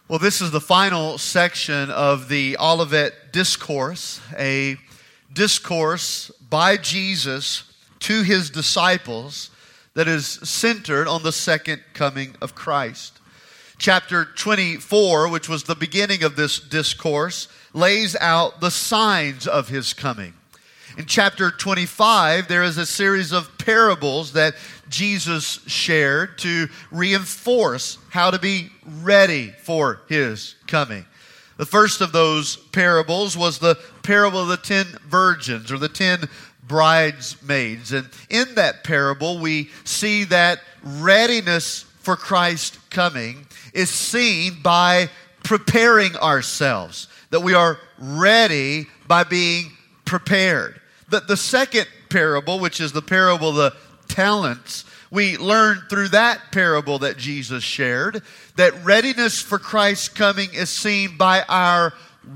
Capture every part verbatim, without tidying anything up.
Well, this is the final section of the Olivet Discourse, a discourse by Jesus to his disciples that is centered on the second coming of Christ. Chapter twenty-four, which was the beginning of this discourse, lays out the signs of his coming. In chapter twenty-five, there is a series of parables that Jesus shared to reinforce how to be ready for his coming. The first of those parables was the parable of the ten virgins, or the ten bridesmaids. And in that parable, we see that readiness for Christ's coming is seen by preparing ourselves, that we are ready by being prepared. The, the second parable, which is the parable of the talents, we learn through that parable that Jesus shared that readiness for Christ's coming is seen by our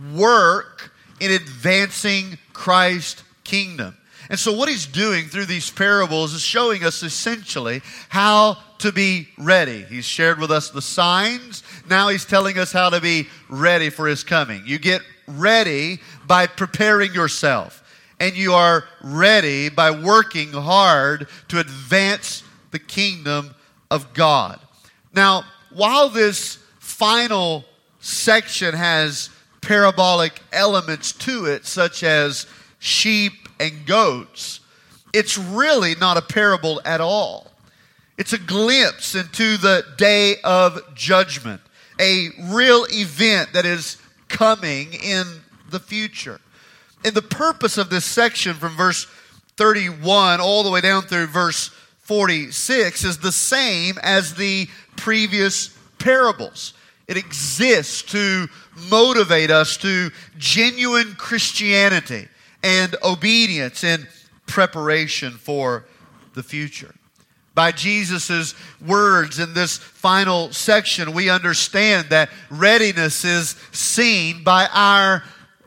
work in advancing Christ's kingdom. And so what he's doing through these parables is showing us essentially how to be ready. He's shared with us the signs. Now he's telling us how to be ready for his coming. You get ready by preparing yourself. And you are ready by working hard to advance the kingdom of God. Now, while this final section has parabolic elements to it, such as sheep and goats, it's really not a parable at all. It's a glimpse into the day of judgment, a real event that is coming in the future. And the purpose of this section from verse thirty-one all the way down through verse forty-six is the same as the previous parables. It exists to motivate us to genuine Christianity and obedience in preparation for the future. By Jesus' words in this final section, we understand that readiness is seen by our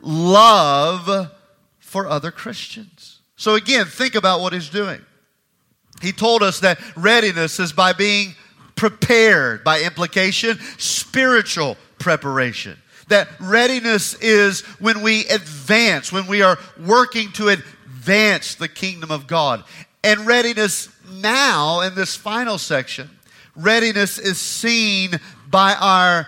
love for other Christians. So again, think about what he's doing. He told us that readiness is by being prepared, by implication, spiritual preparation. That readiness is when we advance, when we are working to advance the kingdom of God. And readiness now, in this final section, readiness is seen by our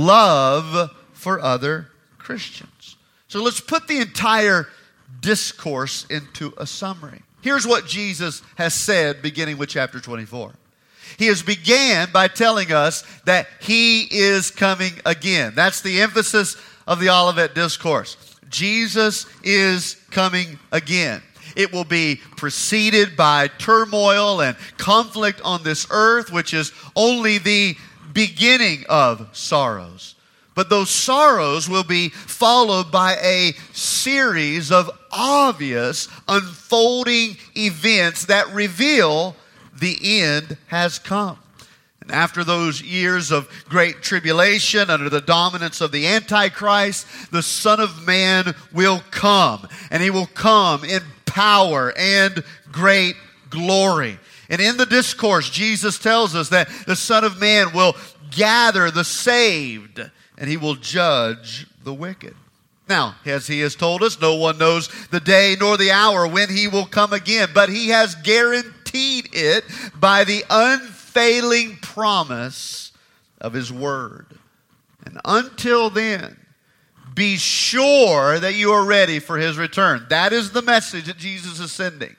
love for other Christians. So let's put the entire discourse into a summary. Here's what Jesus has said beginning with chapter twenty-four. He has began by telling us that he is coming again. That's the emphasis of the Olivet Discourse. Jesus is coming again. It will be preceded by turmoil and conflict on this earth, which is only the beginning of sorrows. But those sorrows will be followed by a series of obvious unfolding events that reveal the end has come. And after those years of great tribulation under the dominance of the Antichrist, the Son of Man will come. And he will come in power and great glory. And in the discourse, Jesus tells us that the Son of Man will gather the saved, and he will judge the wicked. Now, as he has told us, no one knows the day nor the hour when he will come again, but he has guaranteed it by the unfailing promise of his word. And until then, be sure that you are ready for his return. That is the message that Jesus is sending.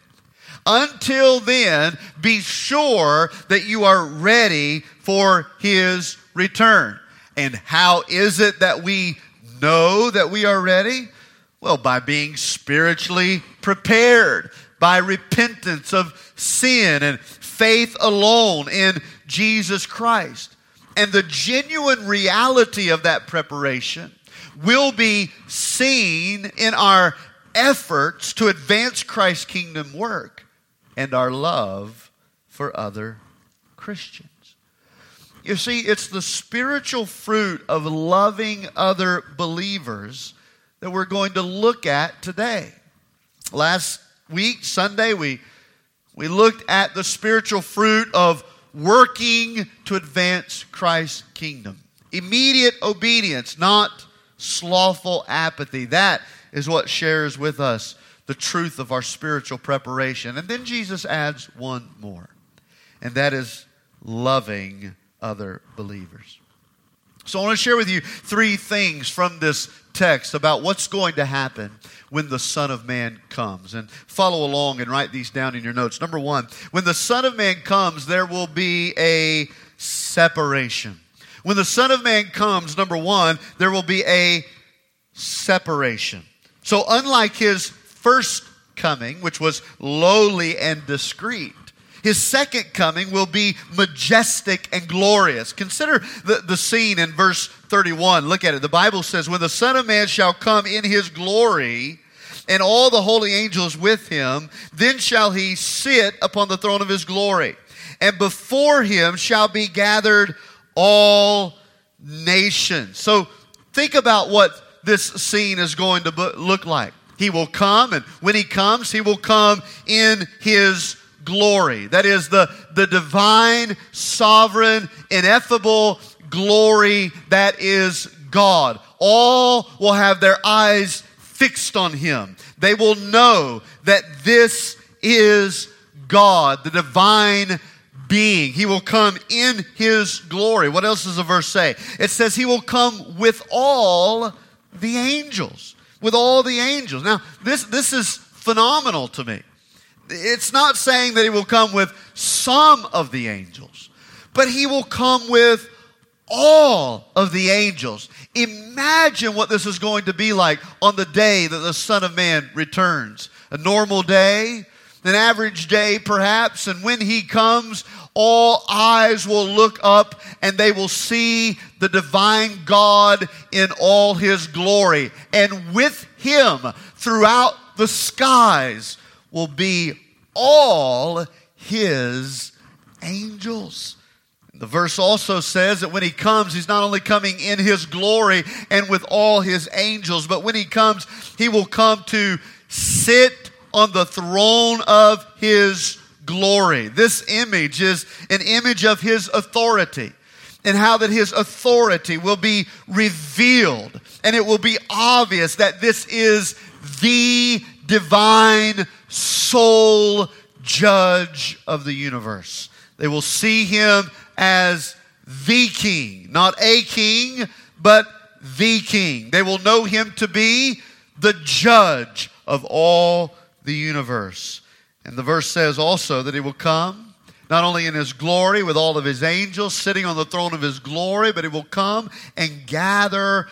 Until then, be sure that you are ready for his return. And how is it that we know that we are ready? Well, by being spiritually prepared, by repentance of sin and faith alone in Jesus Christ. And the genuine reality of that preparation will be seen in our efforts to advance Christ's kingdom work and our love for other Christians. You see, it's the spiritual fruit of loving other believers that we're going to look at today. Last week, Sunday, we, we looked at the spiritual fruit of working to advance Christ's kingdom. Immediate obedience, not slothful apathy. That is what shares with us the truth of our spiritual preparation. And then Jesus adds one more, and that is loving other believers. So I want to share with you three things from this text about what's going to happen when the Son of Man comes. And follow along and write these down in your notes. Number one, when the Son of Man comes, there will be a separation. When the Son of Man comes, number one, there will be a separation. So unlike his first coming, which was lowly and discreet, his second coming will be majestic and glorious. Consider the, the scene in verse thirty-one. Look at it. The Bible says, when the Son of Man shall come in his glory, and all the holy angels with him, then shall he sit upon the throne of his glory. And before him shall be gathered all nations. So think about what this scene is going to look like. He will come, and when he comes, he will come in his glory. That is the, the divine, sovereign, ineffable glory that is God. All will have their eyes fixed on him. They will know that this is God, the divine being. He will come in his glory. What else does the verse say? It says he will come with all the angels. With all the angels. Now, this, this is phenomenal to me. It's not saying that he will come with some of the angels, but he will come with all of the angels. Imagine what this is going to be like on the day that the Son of Man returns. A normal day, an average day perhaps, and when he comes, all eyes will look up and they will see the divine God in all his glory. And with him throughout the skies will be all his angels. The verse also says that when he comes, he's not only coming in his glory and with all his angels, but when he comes, he will come to sit on the throne of his glory. This image is an image of his authority, and how that his authority will be revealed, and it will be obvious that this is the divine sole judge of the universe. They will see him as the king, not a king, but the king. They will know him to be the judge of all the universe. And the verse says also that he will come not only in his glory with all of his angels sitting on the throne of his glory, but he will come and gather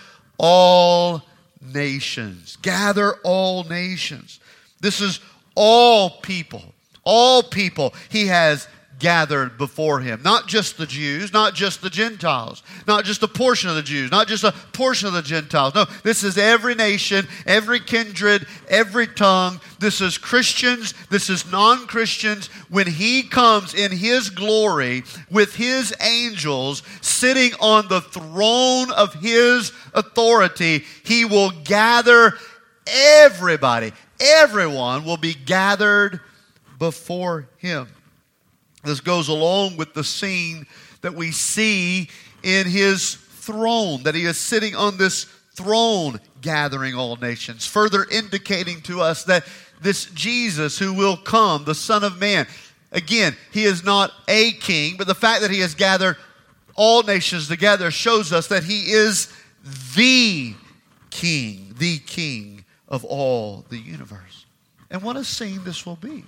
all nations. Gather all nations. This is all people. All people he has gathered before him. Not just the Jews, not just the Gentiles, not just a portion of the Jews, not just a portion of the Gentiles. No, this is every nation, every kindred, every tongue. This is Christians, this is non-Christians. When he comes in his glory with his angels sitting on the throne of his authority, he will gather everybody. Everyone will be gathered before him. This goes along with the scene that we see in his throne, that he is sitting on this throne gathering all nations, further indicating to us that this Jesus who will come, the Son of Man, again, he is not a king, but the fact that he has gathered all nations together shows us that he is the king, the king of all the universe. And what a scene this will be.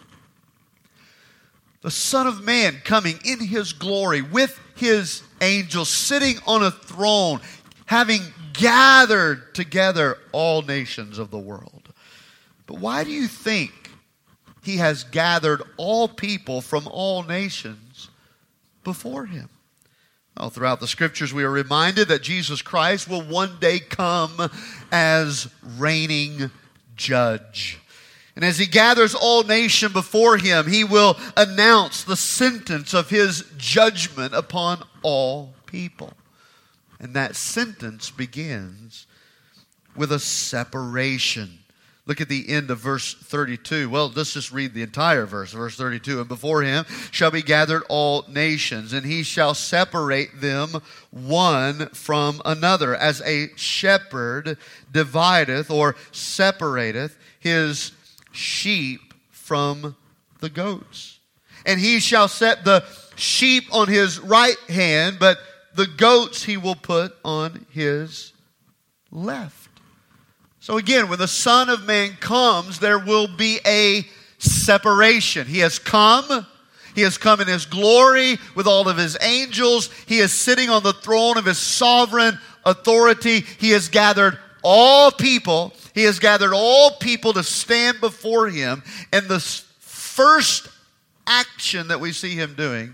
The Son of Man coming in his glory with his angels, sitting on a throne, having gathered together all nations of the world. But why do you think he has gathered all people from all nations before him? Well, throughout the scriptures we are reminded that Jesus Christ will one day come as reigning judge. And as he gathers all nation before him, he will announce the sentence of his judgment upon all people. And that sentence begins with a separation. Look Look at the end of verse thirty-two. Well, let's just read the entire verse, verse thirty-two. And before him shall be gathered all nations, and he shall separate them one from another, as a shepherd divideth or separateth his sheep from the goats. And he shall set the sheep on his right hand, but the goats he will put on his left. So again, when the Son of Man comes, there will be a separation. He has come. He has come in his glory with all of his angels. He is sitting on the throne of his sovereign authority. He has gathered all people. He has gathered all people to stand before him. And the first action that we see him doing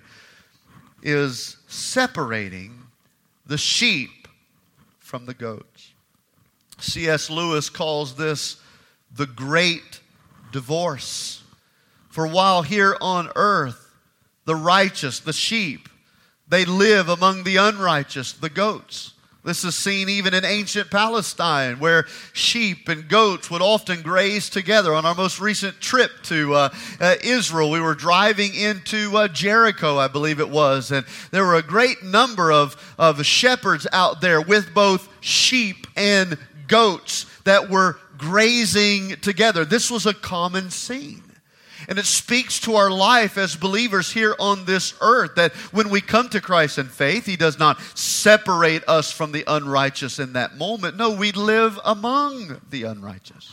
is separating the sheep from the goats. C S Lewis calls this the great divorce. For while here on earth, the righteous, the sheep, they live among the unrighteous, the goats. This is seen even in ancient Palestine, where sheep and goats would often graze together. On our most recent trip to uh, uh, Israel, we were driving into uh, Jericho, I believe it was, and there were a great number of, of shepherds out there with both sheep and goats that were grazing together. This was a common scene. And it speaks to our life as believers here on this earth, that when we come to Christ in faith, He does not separate us from the unrighteous in that moment. No, we live among the unrighteous.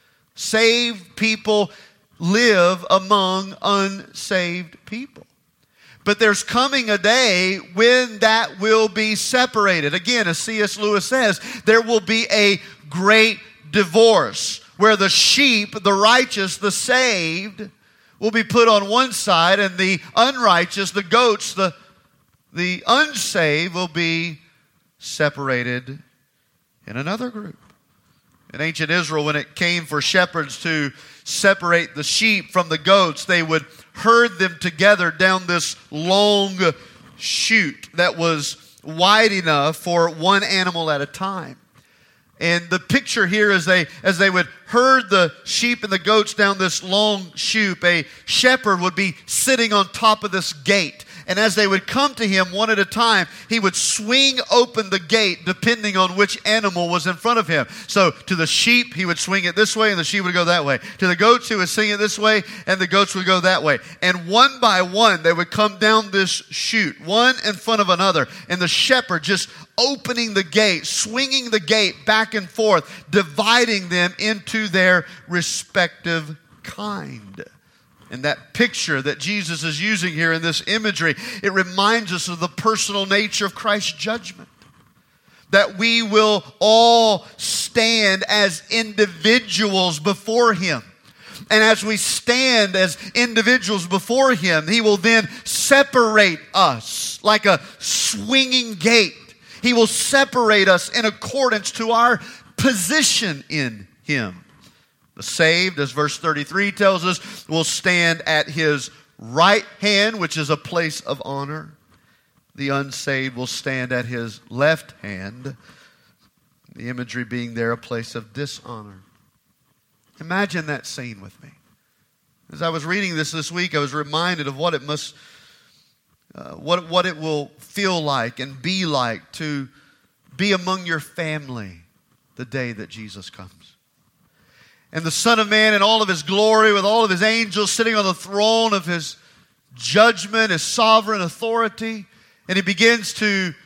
Saved people live among unsaved people. But there's coming a day when that will be separated. Again, as C S Lewis says, there will be a great divorce where the sheep, the righteous, the saved, will be put on one side, and the unrighteous, the goats, the, the unsaved will be separated in another group. In ancient Israel, when it came for shepherds to separate the sheep from the goats, they would herd them together down this long chute that was wide enough for one animal at a time. And the picture here is they, as they would herd the sheep and the goats down this long chute, a shepherd would be sitting on top of this gate. And as they would come to him one at a time, he would swing open the gate depending on which animal was in front of him. So to the sheep, he would swing it this way and the sheep would go that way. To the goats, he would swing it this way and the goats would go that way. And one by one, they would come down this chute, one in front of another. And the shepherd just opening the gate, swinging the gate back and forth, dividing them into their respective kind. And that picture that Jesus is using here in this imagery, it reminds us of the personal nature of Christ's judgment. That we will all stand as individuals before Him. And as we stand as individuals before Him, He will then separate us like a swinging gate. He will separate us in accordance to our position in Him. The saved, as verse thirty-three tells us, will stand at His right hand, which is a place of honor. The unsaved will stand at His left hand, the imagery being there a place of dishonor. Imagine that scene with me. As I was reading this this week, I was reminded of what it must, uh, what, what it will feel like and be like to be among your family the day that Jesus comes. And the Son of Man in all of His glory with all of His angels sitting on the throne of His judgment, His sovereign authority. And He begins to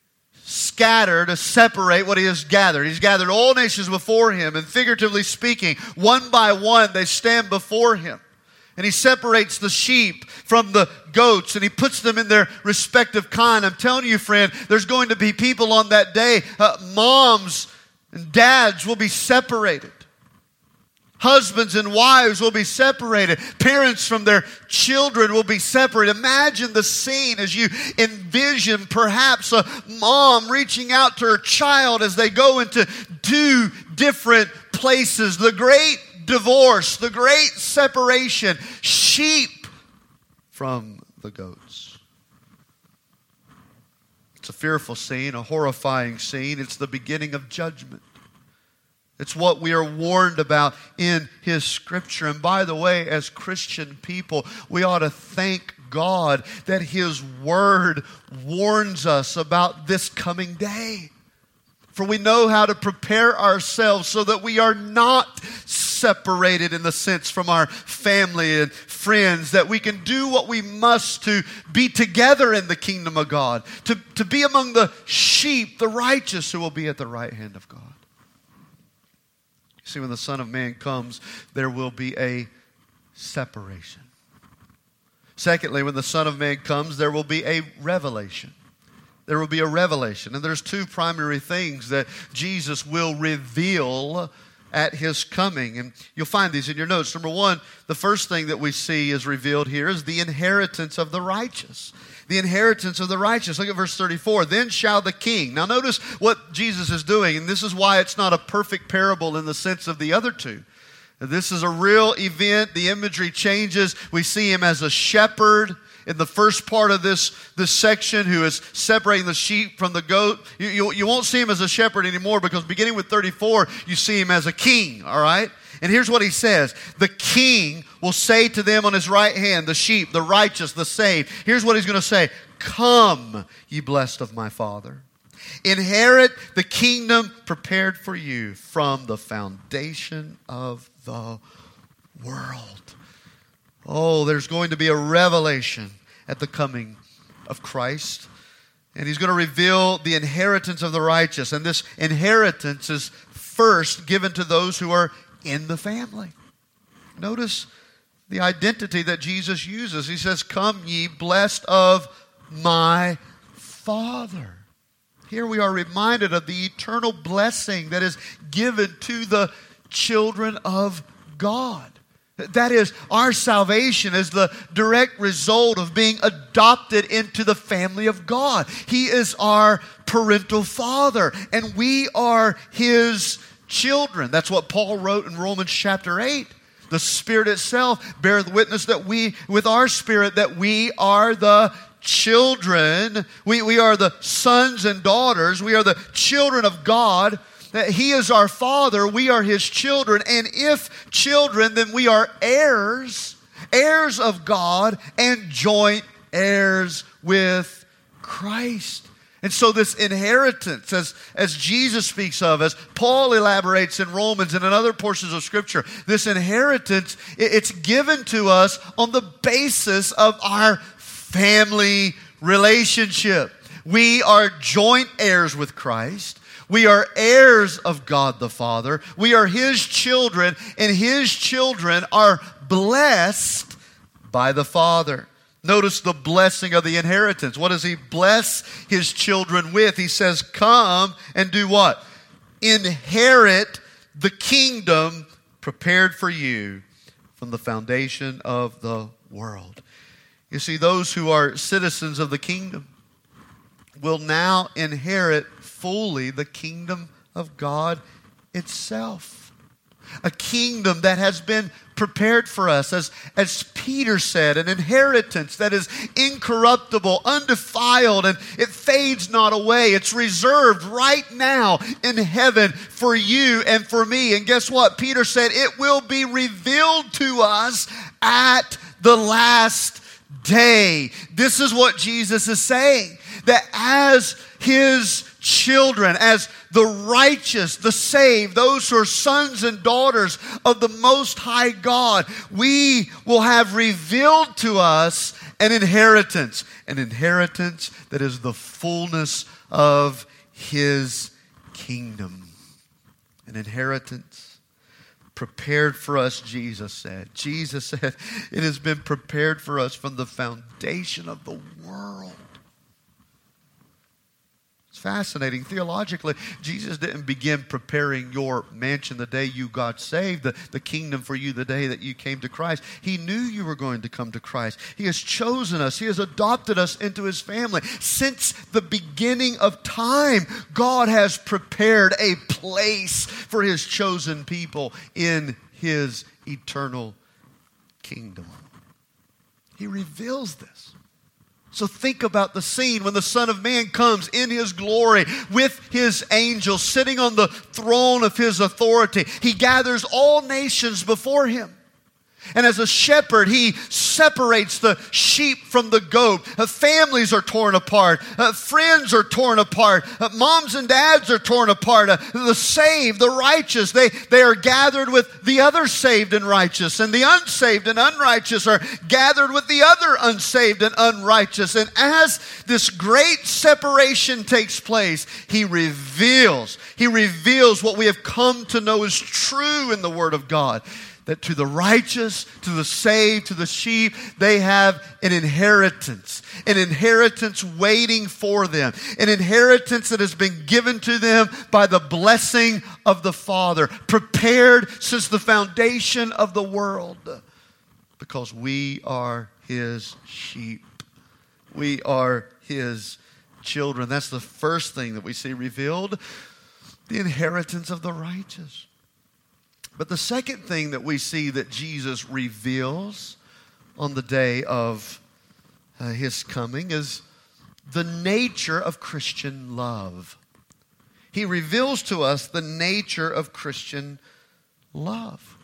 scatter, to separate what He has gathered. He's gathered all nations before Him. And figuratively speaking, one by one they stand before Him. And He separates the sheep from the goats and He puts them in their respective kind. I'm telling you, friend, there's going to be people on that day, uh, moms and dads will be separated. Husbands and wives will be separated. Parents from their children will be separated. Imagine the scene as you envision perhaps a mom reaching out to her child as they go into two different places. The great divorce, the great separation. Sheep from the goats. It's a fearful scene, a horrifying scene. It's the beginning of judgment. It's what we are warned about in His Scripture. And by the way, as Christian people, we ought to thank God that His Word warns us about this coming day. For we know how to prepare ourselves so that we are not separated in the sense from our family and friends, that we can do what we must to be together in the kingdom of God, to, to be among the sheep, the righteous who will be at the right hand of God. You see, when the Son of Man comes, there will be a separation. Secondly, when the Son of Man comes, there will be a revelation. There will be a revelation. And there's two primary things that Jesus will reveal at His coming. And you'll find these in your notes. Number one, the first thing that we see is revealed here is the inheritance of the righteous. The inheritance of the righteous. Look at verse thirty-four. Then shall the king. Now notice what Jesus is doing. And this is why it's not a perfect parable in the sense of the other two. This is a real event. The imagery changes. We see Him as a shepherd in the first part of this, this section, who is separating the sheep from the goat. You, you, you won't see Him as a shepherd anymore, because beginning with thirty-four, you see Him as a king, all right? And here's what He says. The king will say to them on His right hand, the sheep, the righteous, the saved. Here's what He's going to say. Come, ye blessed of my Father. Inherit the kingdom prepared for you from the foundation of the world. Oh, there's going to be a revelation at the coming of Christ. And He's going to reveal the inheritance of the righteous. And this inheritance is first given to those who are in the family. Notice the identity that Jesus uses. He says, come ye blessed of my Father. Here we are reminded of the eternal blessing that is given to the children of God. That is, our salvation is the direct result of being adopted into the family of God. He is our parental Father, and we are His children. That's what Paul wrote in Romans chapter eight. The Spirit itself beareth witness that we, with our spirit, that we are the children. We, we are the sons and daughters. We are the children of God. That He is our Father, we are His children, and if children, then we are heirs, heirs of God, and joint heirs with Christ. And so this inheritance, as, as Jesus speaks of, as Paul elaborates in Romans and in other portions of Scripture, this inheritance, it, it's given to us on the basis of our family relationship. We are joint heirs with Christ. We are heirs of God the Father. We are His children, and His children are blessed by the Father. Notice the blessing of the inheritance. What does He bless His children with? He says, come and do what? Inherit the kingdom prepared for you from the foundation of the world. You see, those who are citizens of the kingdom will now inherit fully the kingdom of God itself. A kingdom that has been prepared for us, as, as Peter said, an inheritance that is incorruptible, undefiled, and it fades not away. It's reserved right now in heaven for you and for me. And guess what? Peter said it will be revealed to us at the last day. This is what Jesus is saying, that as His children, as the righteous, the saved, those who are sons and daughters of the Most High God, we will have revealed to us an inheritance, an inheritance that is the fullness of His kingdom. An inheritance prepared for us, Jesus said. Jesus said, it has been prepared for us from the foundation of the world. Fascinating. Theologically, Jesus didn't begin preparing your mansion the day you got saved, the, the kingdom for you the day that you came to Christ. He knew you were going to come to Christ. He has chosen us. He has adopted us into His family. Since the beginning of time, God has prepared a place for His chosen people in His eternal kingdom. He reveals this. So think about the scene when the Son of Man comes in His glory with His angels sitting on the throne of His authority. He gathers all nations before Him. And as a shepherd, He separates the sheep from the goat. Uh, families are torn apart. Uh, friends are torn apart. Uh, moms and dads are torn apart. Uh, the saved, the righteous, they, they are gathered with the other saved and righteous. And the unsaved and unrighteous are gathered with the other unsaved and unrighteous. And as this great separation takes place, He reveals, He reveals what we have come to know is true in the Word of God. That to the righteous, to the saved, to the sheep, they have an inheritance. An inheritance waiting for them. An inheritance that has been given to them by the blessing of the Father. Prepared since the foundation of the world. Because we are His sheep. We are His children. That's the first thing that we see revealed. The inheritance of the righteous. But the second thing that we see that Jesus reveals on the day of uh, His coming is the nature of Christian love. He reveals to us the nature of Christian love.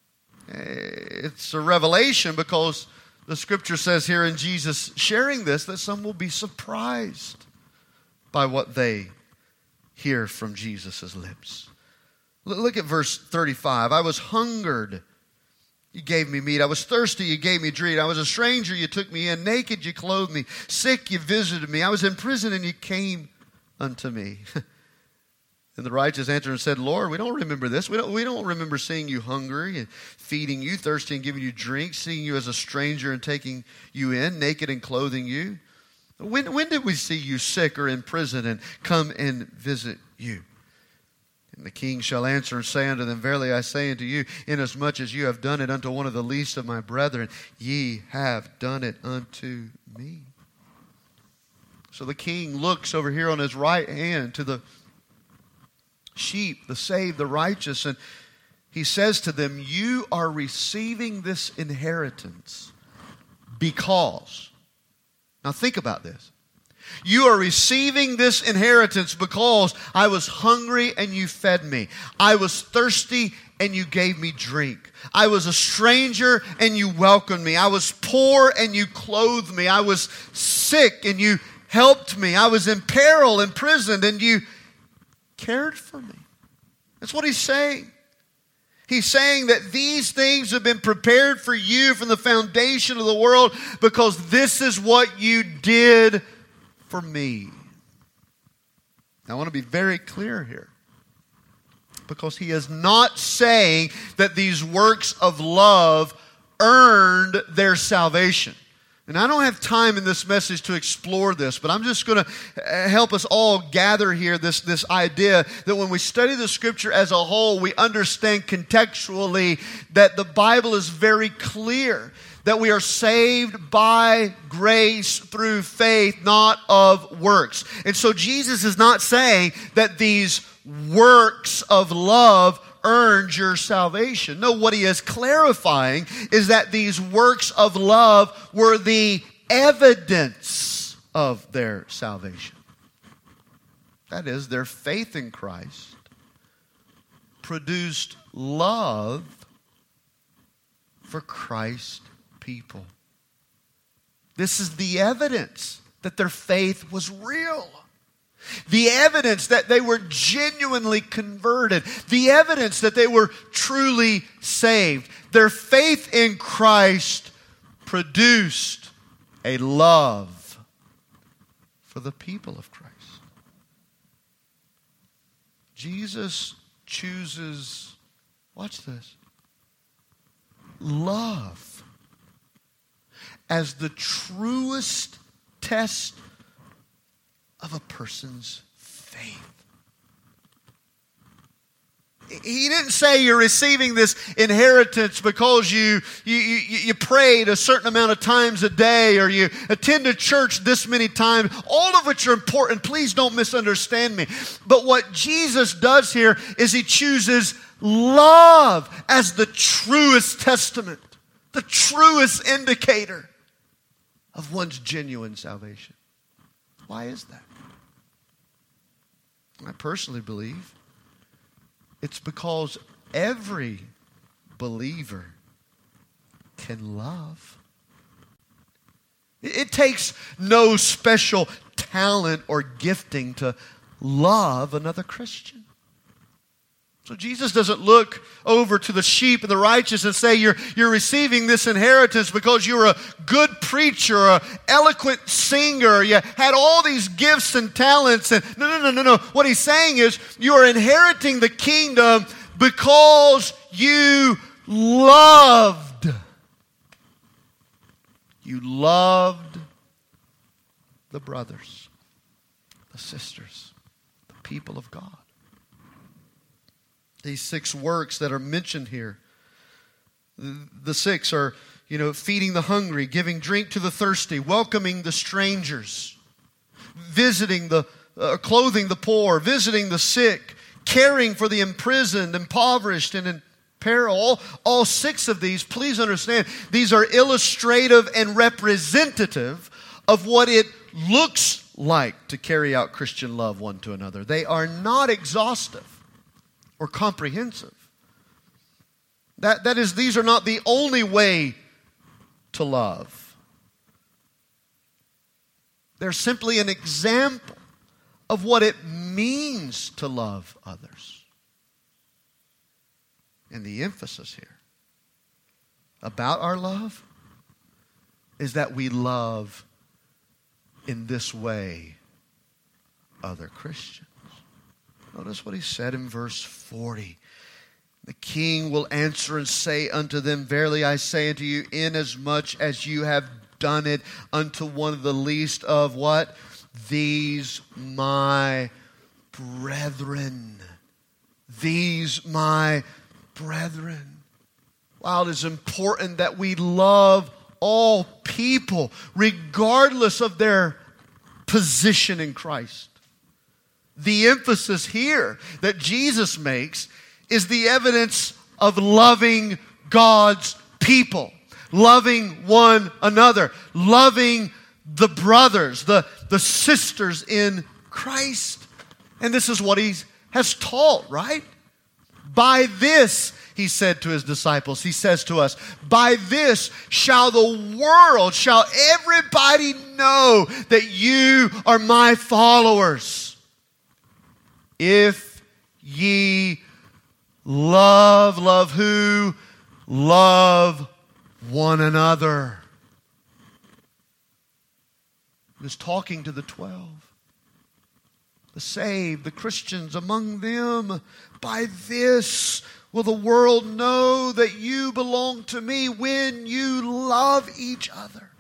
It's a revelation because the Scripture says here in Jesus sharing this that some will be surprised by what they hear from Jesus' lips. Look at verse thirty-five. I was hungered, You gave me meat. I was thirsty, You gave me drink. I was a stranger, You took me in. Naked, You clothed me. Sick, You visited me. I was in prison, and You came unto me. And the righteous answered and said, Lord, we don't remember this. We don't, we don't remember seeing You hungry and feeding You, thirsty and giving You drink, seeing You as a stranger and taking You in, naked and clothing You. When, when did we see You sick or in prison and come and visit You? And the king shall answer and say unto them, Verily I say unto you, inasmuch as you have done it unto one of the least of my brethren, ye have done it unto me. So the king looks over here on his right hand to the sheep, the saved, the righteous, and he says to them, you are receiving this inheritance because, now think about this. You are receiving this inheritance because I was hungry and You fed me. I was thirsty and You gave me drink. I was a stranger and You welcomed me. I was poor and You clothed me. I was sick and You helped me. I was in peril, imprisoned, and You cared for me. That's what he's saying. He's saying that these things have been prepared for you from the foundation of the world because this is what You did for me. Now, I want to be very clear here because he is not saying that these works of love earned their salvation. And I don't have time in this message to explore this, but I'm just going to help us all gather here this, this idea that when we study the Scripture as a whole, we understand contextually that the Bible is very clear that we are saved by grace through faith, not of works. And so Jesus is not saying that these works of love earned your salvation. No, what he is clarifying is that these works of love were the evidence of their salvation. That is, their faith in Christ produced love for Christ people. This is the evidence that their faith was real. The evidence that they were genuinely converted. The evidence that they were truly saved. Their faith in Christ produced a love for the people of Christ. Jesus chooses, watch this, love as the truest test of a person's faith. He didn't say you're receiving this inheritance because you, you, you, you prayed a certain amount of times a day or you attended church this many times, all of which are important. Please don't misunderstand me. But what Jesus does here is he chooses love as the truest testament, the truest indicator of one's genuine salvation. Why is that? I personally believe it's because every believer can love. It takes no special talent or gifting to love another Christian. So Jesus doesn't look over to the sheep and the righteous and say, you're, you're receiving this inheritance because you're a good preacher, an eloquent singer, you had all these gifts and talents. And no, no, no, no, no. What he's saying is you are inheriting the kingdom because you loved. You loved the brothers, the sisters, the people of God. These six works that are mentioned here, the six are, you know, feeding the hungry, giving drink to the thirsty, welcoming the strangers, visiting the, uh, clothing the poor, visiting the sick, caring for the imprisoned, impoverished, and in peril. All, all six of these, please understand, these are illustrative and representative of what it looks like to carry out Christian love one to another. They are not exhaustive or comprehensive. That, that is, these are not the only way to love. They're simply an example of what it means to love others. And the emphasis here about our love is that we love in this way other Christians. Notice what he said in verse forty. The king will answer and say unto them, verily I say unto you, inasmuch as you have done it unto one of the least of what? These my brethren. These my brethren. Wow, it is important that we love all people, regardless of their position in Christ. The emphasis here that Jesus makes is the evidence of loving God's people, loving one another, loving the brothers, the, the sisters in Christ. And this is what he has taught, right? By this, he said to his disciples, he says to us, by this shall the world, shall everybody know that you are my followers. If ye love, love who? Love one another. He was talking to the twelve, the saved, the Christians among them. By this will the world know that you belong to me, when you love each other.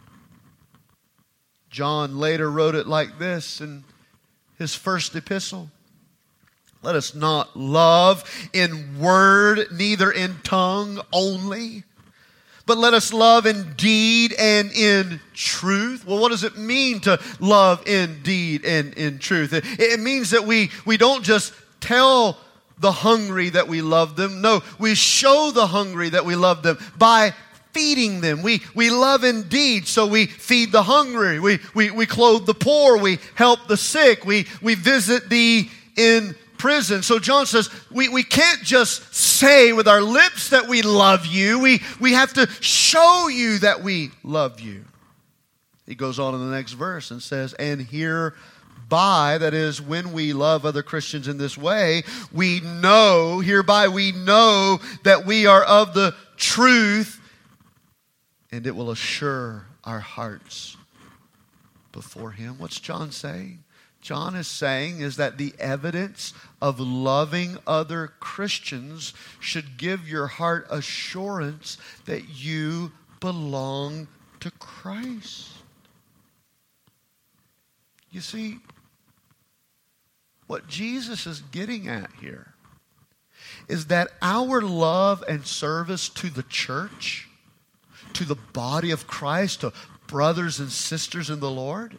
John later wrote it like this in his first epistle. Let us not love in word, neither in tongue only, but let us love in deed and in truth. Well, what does it mean to love in deed and in truth? It, it means that we, we don't just tell the hungry that we love them. No, we show the hungry that we love them by feeding them. We, we love in deed, so we feed the hungry. We, we, we clothe the poor. We help the sick. We, we visit the in prison. So John says, we, we can't just say with our lips that we love you. We, we have to show you that we love you. He goes on in the next verse and says, and hereby, that is, when we love other Christians in this way, we know, hereby we know that we are of the truth, and it will assure our hearts before Him. What's John saying? John is saying is that the evidence of loving other Christians should give your heart assurance that you belong to Christ. You see, what Jesus is getting at here is that our love and service to the church, to the body of Christ, to brothers and sisters in the Lord,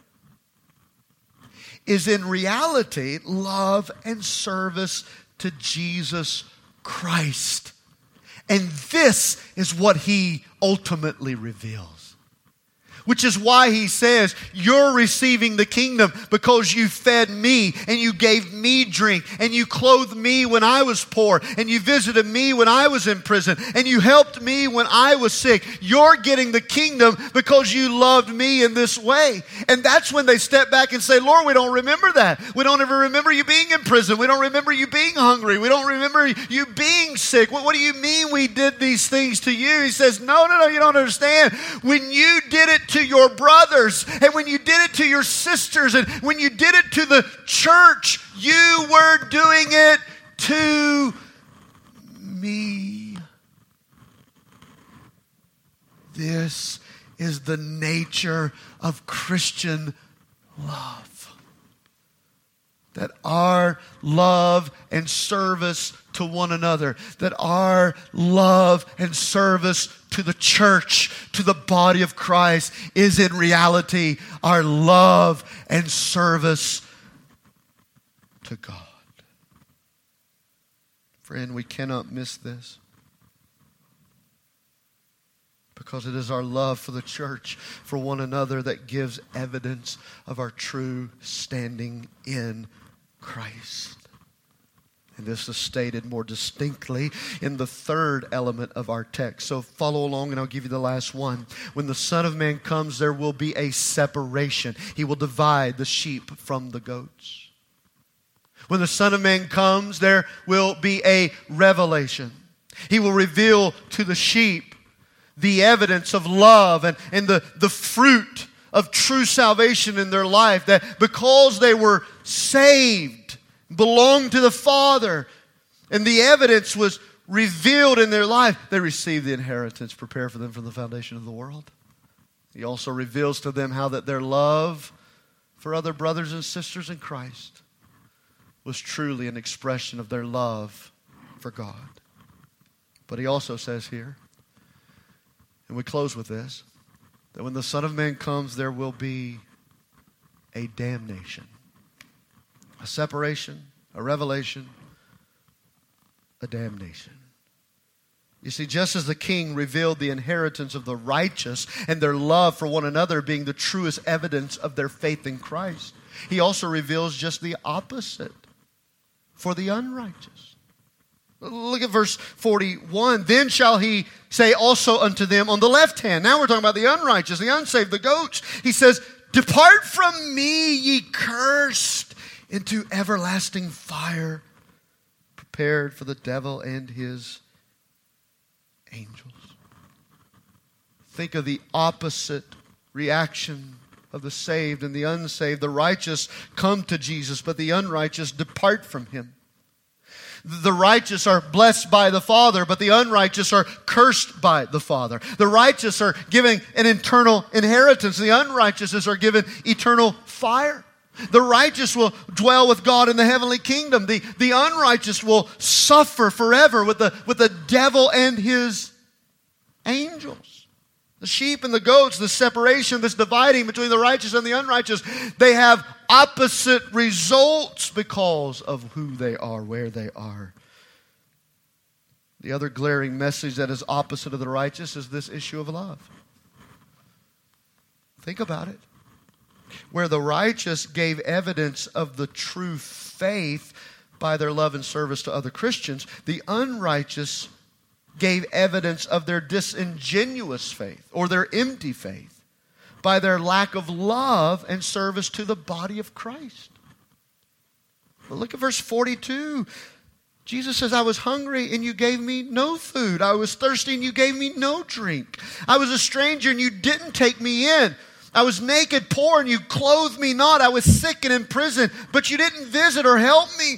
is in reality love and service to Jesus Christ. And this is what He ultimately reveals. Which is why he says, you're receiving the kingdom because you fed me and you gave me drink and you clothed me when I was poor and you visited me when I was in prison and you helped me when I was sick. You're getting the kingdom because you loved me in this way. And that's when they step back and say, Lord, we don't remember that. We don't ever remember you being in prison. We don't remember you being hungry. We don't remember you being sick. What, what do you mean we did these things to you? He says, no, no, no, you don't understand. When you did it to your brothers, and when you did it to your sisters, and when you did it to the church, you were doing it to me. This is the nature of Christian love. That our love and service to one another, that our love and service to the church, to the body of Christ, is in reality our love and service to God. Friend, we cannot miss this. Because it is our love for the church, for one another, that gives evidence of our true standing in Christ. And this is stated more distinctly in the third element of our text. So follow along and I'll give you the last one. When the Son of Man comes, there will be a separation. He will divide the sheep from the goats. When the Son of Man comes, there will be a revelation. He will reveal to the sheep the evidence of love and, and the, the fruit of true salvation in their life. That because they were saved, belonged to the Father, and the evidence was revealed in their life, they received the inheritance prepared for them from the foundation of the world. He also reveals to them how that their love for other brothers and sisters in Christ was truly an expression of their love for God. But he also says here, and we close with this, that when the Son of Man comes, there will be a damnation, a separation, a revelation, a damnation. You see, just as the King revealed the inheritance of the righteous and their love for one another being the truest evidence of their faith in Christ, he also reveals just the opposite for the unrighteous. Look at verse forty-one. Then shall he say also unto them on the left hand. Now we're talking about the unrighteous, the unsaved, the goats. He says, depart from me, ye cursed, into everlasting fire, prepared for the devil and his angels. Think of the opposite reaction of the saved and the unsaved. The righteous come to Jesus, but the unrighteous depart from him. The righteous are blessed by the Father, but the unrighteous are cursed by the Father. The righteous are given an eternal inheritance. The unrighteous are given eternal fire. The righteous will dwell with God in the heavenly kingdom. The, the unrighteous will suffer forever with the, with the devil and his angels. The sheep and the goats, the separation, this dividing between the righteous and the unrighteous, they have opposite results because of who they are, where they are. The other glaring message that is opposite of the righteous is this issue of love. Think about it. Where the righteous gave evidence of the true faith by their love and service to other Christians, the unrighteous gave evidence of their disingenuous faith or their empty faith by their lack of love and service to the body of Christ. But look at verse forty-two. Jesus says, I was hungry and you gave me no food. I was thirsty and you gave me no drink. I was a stranger and you didn't take me in. I was naked, poor, and you clothed me not. I was sick and in prison, but you didn't visit or help me.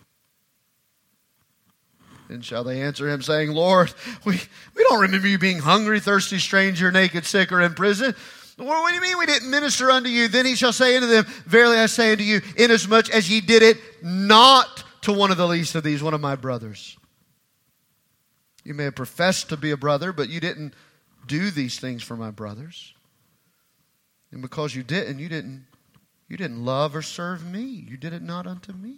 Then shall they answer him, saying, Lord, we, we don't remember you being hungry, thirsty, stranger, naked, sick, or in prison. Well, what do you mean we didn't minister unto you? Then he shall say unto them, verily I say unto you, inasmuch as ye did it not to one of the least of these, one of my brothers. You may have professed to be a brother, but you didn't do these things for my brothers. And because you didn't, you didn't, you didn't love or serve me. You did it not unto me.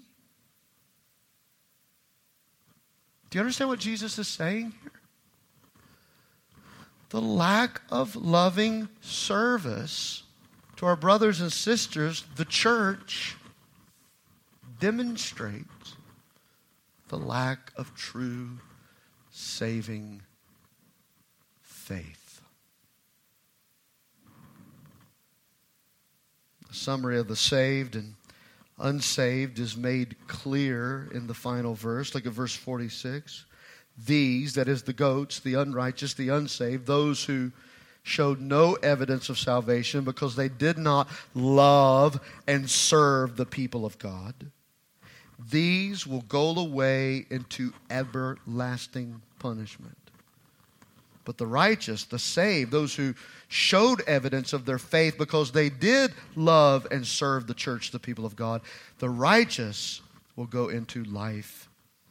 Do you understand what Jesus is saying here? the lack of loving service to our brothers and sisters, the church, demonstrates the lack of true saving faith. The summary of the saved and unsaved is made clear in the final verse. Look at verse forty-six. These, that is the goats, the unrighteous, the unsaved, those who showed no evidence of salvation because they did not love and serve the people of God, these will go away into everlasting punishment. But the righteous, the saved, those who showed evidence of their faith because they did love and serve the church, the people of God, the righteous will go into life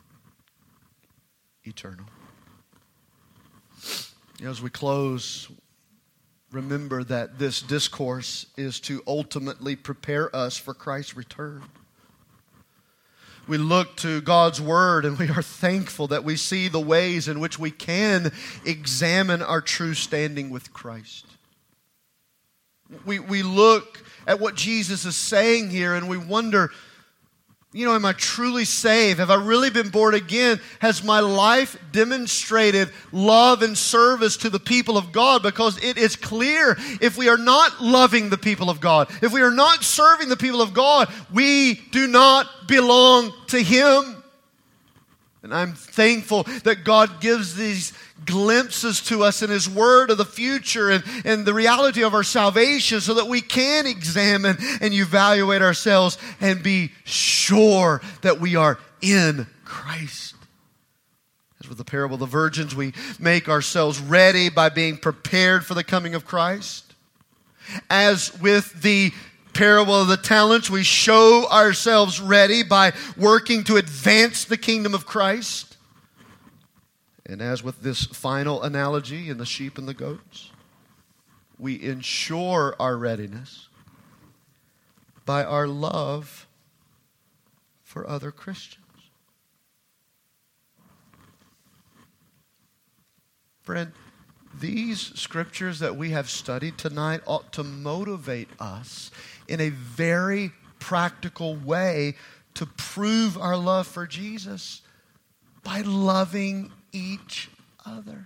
eternal. You know, as we close, remember that this discourse is to ultimately prepare us for Christ's return. We look to God's Word and we are thankful that we see the ways in which we can examine our true standing with Christ. We, we look at what Jesus is saying here and we wonder, you know, am I truly saved? Have I really been born again? Has my life demonstrated love and service to the people of God? Because it is clear if we are not loving the people of God, if we are not serving the people of God, we do not belong to Him. And I'm thankful that God gives these glimpses to us in His Word of the future and, and the reality of our salvation so that we can examine and evaluate ourselves and be sure that we are in Christ. As with the parable of the virgins, we make ourselves ready by being prepared for the coming of Christ. As with the parable of the talents, we show ourselves ready by working to advance the kingdom of Christ. And as with this final analogy in the sheep and the goats, we ensure our readiness by our love for other Christians. Friend, these scriptures that we have studied tonight ought to motivate us in a very practical way to prove our love for Jesus by loving each other.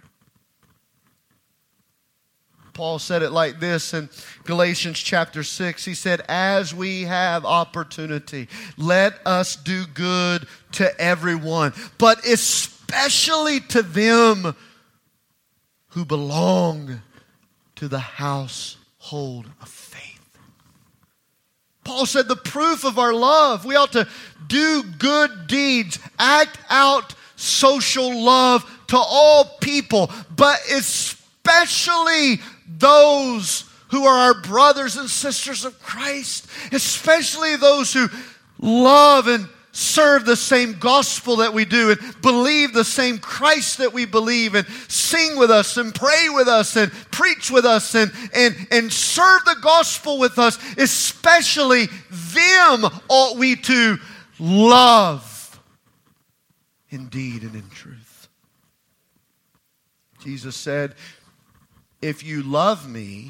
Paul said it like this in Galatians chapter six. He said, as we have opportunity, let us do good to everyone, but especially to them who belong to the household of faith. Paul said the proof of our love, we ought to do good deeds, act out social love to all people, but especially those who are our brothers and sisters of Christ, especially those who love and serve the same gospel that we do and believe the same Christ that we believe and sing with us and pray with us and preach with us and, and, and serve the gospel with us. Especially them ought we to love indeed and in truth. Jesus said, if you love me,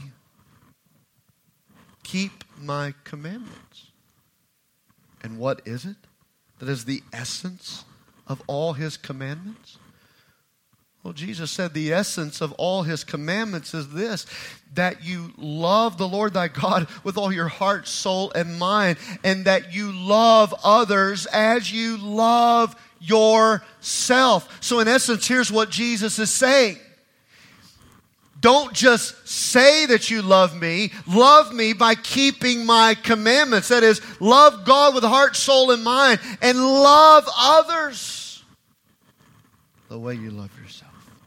keep my commandments. And what is it that is the essence of all His commandments? Well, Jesus said the essence of all His commandments is this, that you love the Lord thy God with all your heart, soul, and mind, and that you love others as you love yourself. So in essence, here's what Jesus is saying. Don't just say that you love me. Love me by keeping my commandments. That is, love God with heart, soul, and mind. And love others the way you love yourself.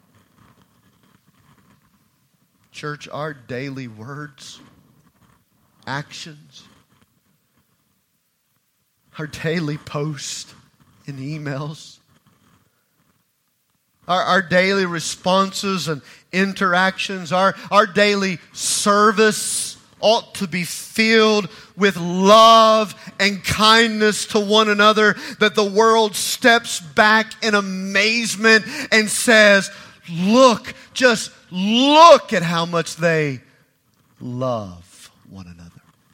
Church, our daily words, actions, our daily posts and emails, Our, our daily responses and interactions, our, our daily service ought to be filled with love and kindness to one another, that the world steps back in amazement and says, look, just look at how much they love one another.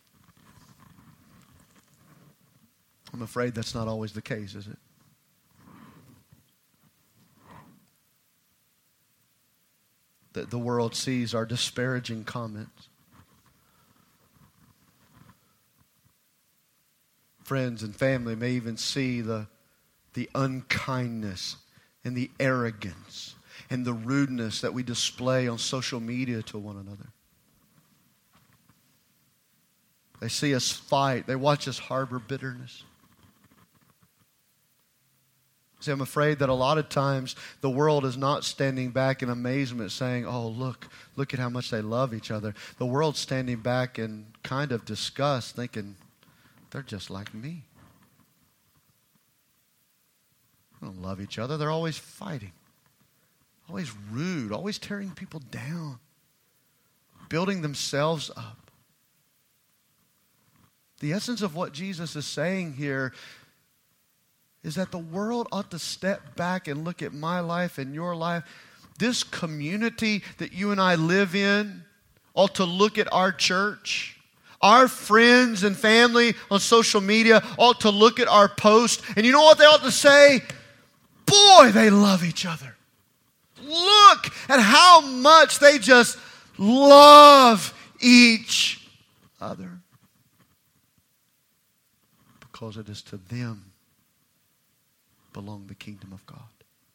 I'm afraid that's not always the case, is it? That the world sees our disparaging comments. Friends and family may even see the, the unkindness and the arrogance and the rudeness that we display on social media to one another. They see us fight. They watch us harbor bitterness. See, I'm afraid that a lot of times the world is not standing back in amazement saying, oh, look, look at how much they love each other. The world's standing back in kind of disgust, thinking, they're just like me. They don't love each other. They're always fighting. Always rude. Always tearing people down. Building themselves up. The essence of what Jesus is saying here is that the world ought to step back and look at my life and your life. This community that you and I live in ought to look at our church. Our friends and family on social media ought to look at our post. And you know what they ought to say? Boy, they love each other. Look at how much they just love each other. Because it is to them belong the kingdom of God.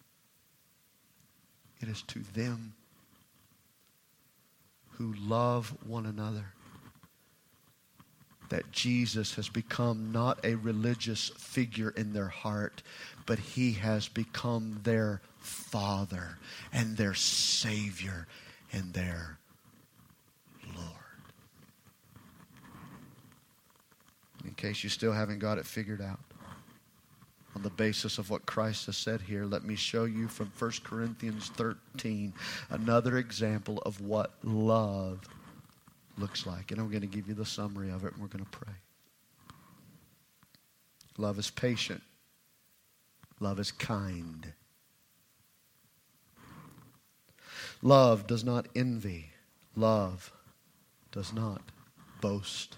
It is to them who love one another that Jesus has become not a religious figure in their heart, but He has become their Father and their Savior and their Lord. In case you still haven't got it figured out, on the basis of what Christ has said here, let me show you from First Corinthians thirteen another example of what love looks like. And I'm going to give you the summary of it, and we're going to pray. Love is patient. Love is kind. Love does not envy. Love does not boast.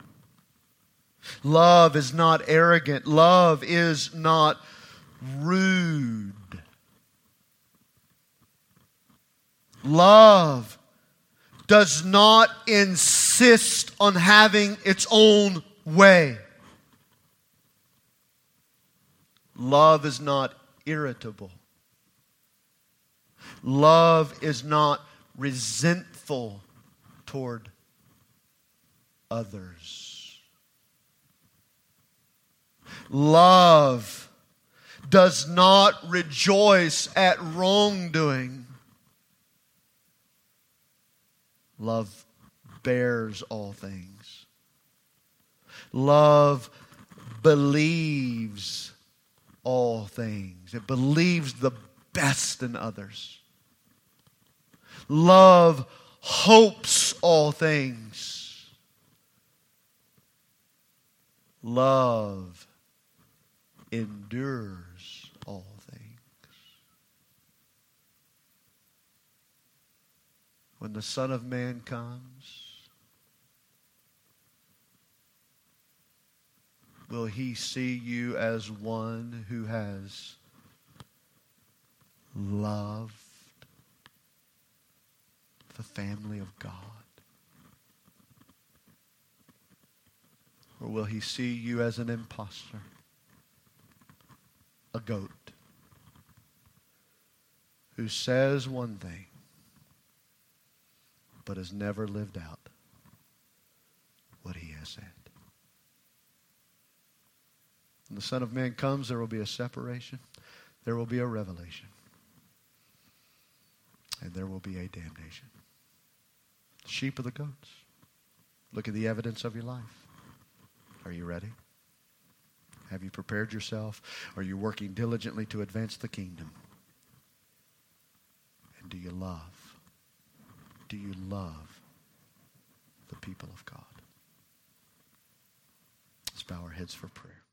Love is not arrogant. Love is not rude. Love does not insist on having its own way. Love is not irritable. Love is not resentful toward others. Love does not rejoice at wrongdoing. Love bears all things. Love believes all things. It believes the best in others. Love hopes all things. Love endures all things. When the Son of Man comes, will He see you as one who has loved the family of God? Or will He see you as an imposter? A goat who says one thing but has never lived out what He has said. When the Son of Man comes, there will be a separation, there will be a revelation, and there will be a damnation. Sheep or the goats? Look at the evidence of your life. Are you ready? Have you prepared yourself? Are you working diligently to advance the kingdom? And do you love? Do you love the people of God? Let's bow our heads for prayer.